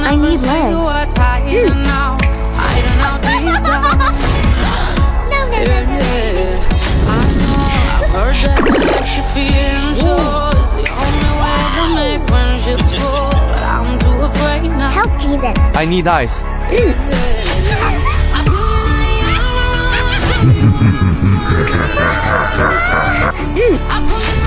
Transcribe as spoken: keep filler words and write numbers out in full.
I need legs. Mm. No, no, no, no. Help, Jesus. I need ice. Mm. Mm.